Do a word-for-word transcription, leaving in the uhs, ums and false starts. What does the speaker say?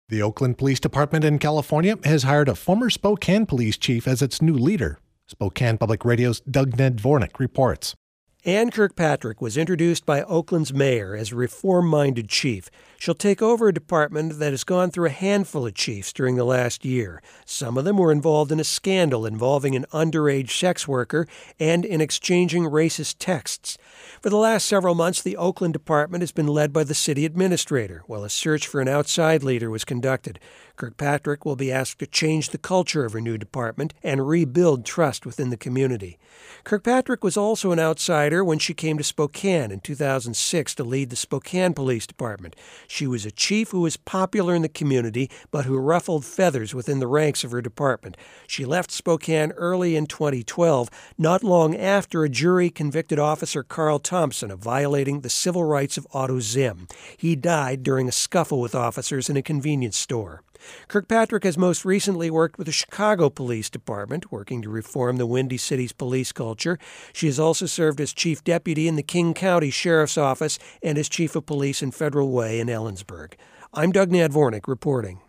The Oakland Police Department in California has hired a former Spokane police chief as its new leader. Spokane Public Radio's Doug Dvornik reports. Ann Kirkpatrick was introduced by Oakland's mayor as a reform-minded chief. She'll take over a department that has gone through a handful of chiefs during the last year. Some of them were involved in a scandal involving an underage sex worker and in exchanging racist texts. For the last several months, the Oakland department has been led by the city administrator, while a search for an outside leader was conducted. Kirkpatrick will be asked to change the culture of her new department and rebuild trust within the community. Kirkpatrick was also an outsider when she came to Spokane in two thousand six to lead the Spokane Police Department. She was a chief who was popular in the community, but who ruffled feathers within the ranks of her department. She left Spokane early in twenty twelve, not long after a jury convicted Officer Carl Thompson of violating the civil rights of Otto Zim. He died during a scuffle with officers in a convenience store. Kirkpatrick has most recently worked with the Chicago Police Department, working to reform the Windy City's police culture. She has also served as chief deputy in the King County Sheriff's Office and as chief of police in Federal Way in Ellensburg. I'm Doug Dvornik reporting.